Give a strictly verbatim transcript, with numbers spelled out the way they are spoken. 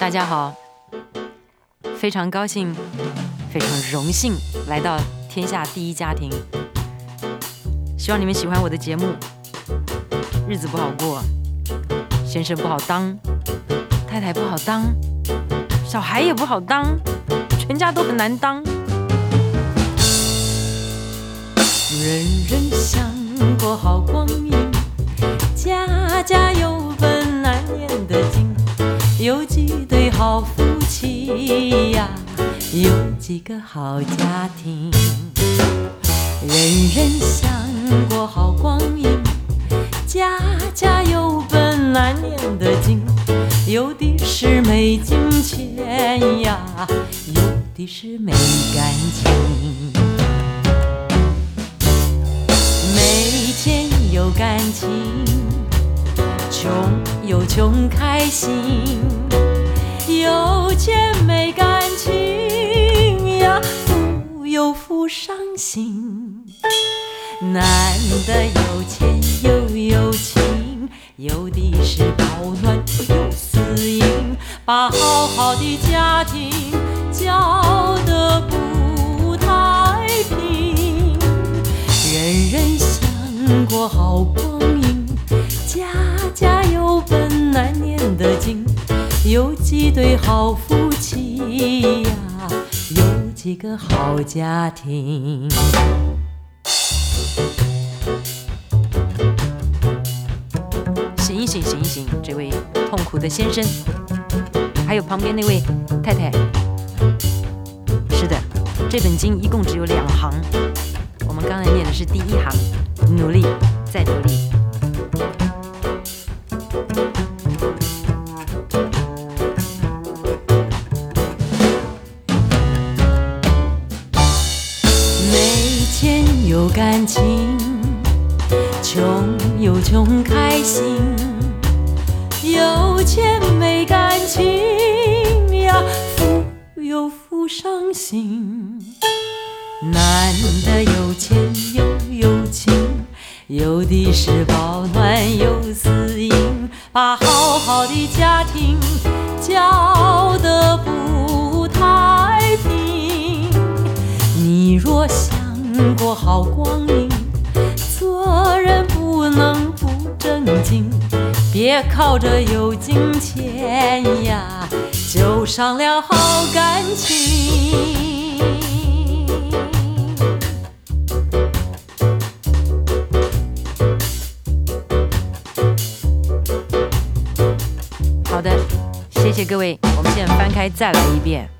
大家好，非常高兴，非常荣幸来到天下第一家庭。希望你们喜欢我的节目。日子不好过，先生不好当，太太不好当，小孩也不好当，全家都很难当。人人想过好光阴，家家有本难念的经。有几对好夫妻呀，有几个好家庭。人人想过好光阴，家家有本难念的经。有的是没金钱呀，有的是没感情。没钱有感情，穷有穷开心。有钱没感情呀，富有富伤心。男的有钱又有情，有的是保暖有私隐，把好好的家庭搅得不太平。人人想过好光阴，家家有本难念的经。有几对好夫妻呀，有几个好家庭。醒一醒，醒一醒，这位痛苦的先生，还有旁边那位太太。是的，这本经一共只有两行，我们刚才念的是第一行，努力，再努力。有感情，穷有穷开心。有钱没感情呀，富有富伤心。男的有钱又有情，有的是保暖有私隐，把好好的家庭搅得不太平。你若想过好光阴，做人不能不正经，别靠着有金钱呀就伤了好感情。好的，谢谢各位，我们现在翻开再来一遍。